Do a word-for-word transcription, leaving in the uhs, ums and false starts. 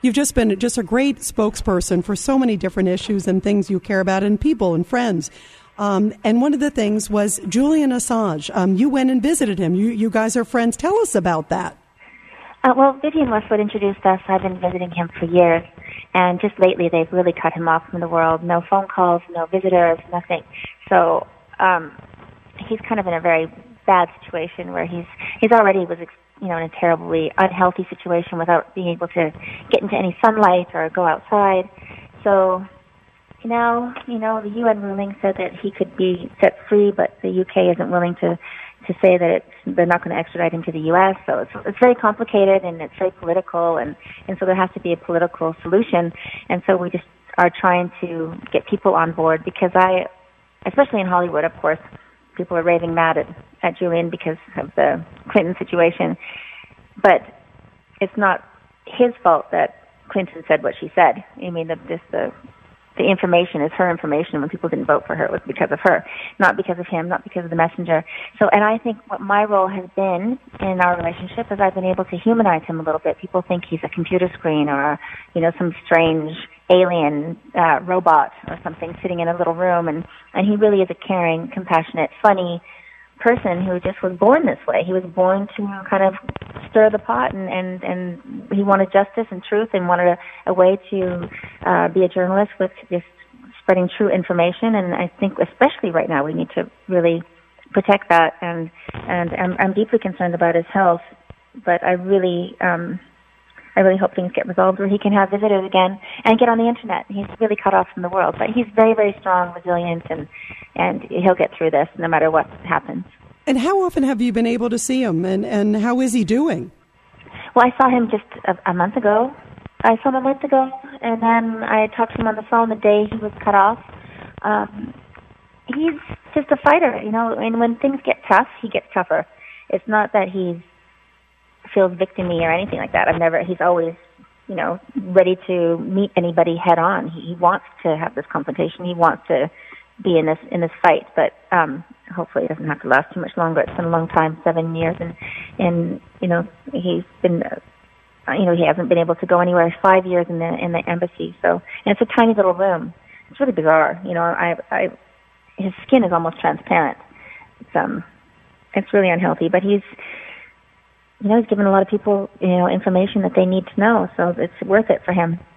You've just been just a great spokesperson for so many different issues and things you care about and people and friends. Um, and one of the things was Julian Assange. Um, you went and visited him. You, you guys are friends. Tell us about that. Uh, well, Vivienne Westwood introduced us. I've been visiting him for years. And just lately, they've really cut him off from the world. No phone calls, no visitors, nothing. So um, he's kind of in a very bad situation where he's he's already was you know in a terribly unhealthy situation without being able to get into any sunlight or go outside. So now you know the U N ruling said that he could be set free, but the U K isn't willing to to say that it's, they're not going to extradite him to the U S. So it's it's very complicated and it's very political, and and so there has to be a political solution. And so we just are trying to get people on board because I, especially in Hollywood, of course, people are raving mad at, at Julian because of the Clinton situation. But it's not his fault that Clinton said what she said. I mean, the, this, the the information is her information. When people didn't vote for her, it was because of her, not because of him, not because of the messenger. So, and I think what my role has been in our relationship is I've been able to humanize him a little bit. People think he's a computer screen or, you know, some strange alien uh, robot or something sitting in a little room, and, and he really is a caring, compassionate, funny person who just was born this way. He was born to kind of stir the pot, and, and, and he wanted justice and truth and wanted a, a way to uh, be a journalist with just spreading true information. And I think especially right now we need to really protect that, and, and I'm, I'm deeply concerned about his health, but I really... Um, I really hope things get resolved where he can have visitors again and get on the internet. He's really cut off from the world, but he's very, very strong, resilient, and and he'll get through this no matter what happens. And how often have you been able to see him, and, and how is he doing? Well, I saw him just a, a month ago. I saw him a month ago, and then I talked to him on the phone the day he was cut off. Um, he's just a fighter, you know, and when things get tough, he gets tougher. It's not that he's feels victim-y or anything like that. I've never, he's always, you know, ready to meet anybody head on. He, he wants to have this confrontation. He wants to be in this, in this fight, but, um, hopefully it doesn't have to last too much longer. It's been a long time, seven years, and, and, you know, he's been, uh, you know, he hasn't been able to go anywhere, five years in the, in the embassy. So, and it's a tiny little room. It's really bizarre. You know, I, I, his skin is almost transparent. It's, um, it's really unhealthy, but he's, you know, he's given a lot of people, you know, information that they need to know, so it's worth it for him.